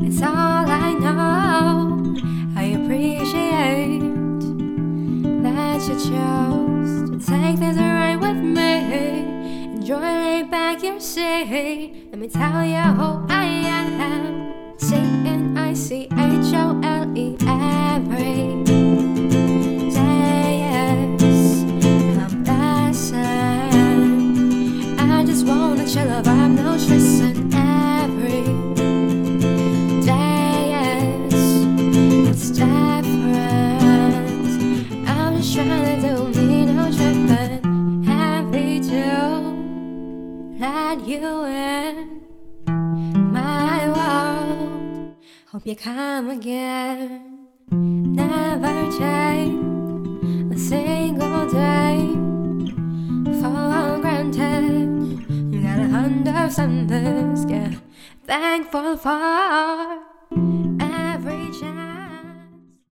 It's all I know. I appreciate that you chose to take this ride with me. Enjoy, lay back your seat. Let me tell you who I am. C-N-I-C-H-O-L-E every day. Yes, I'm blessed. I just wanna chill up, I'm no stressing every day. Yes, it's different. I'm just trying to do me, no tripping. Happy to let you in my world. Hope you come again. Never take a single day for granted. You gotta understand this, yeah. Thankful for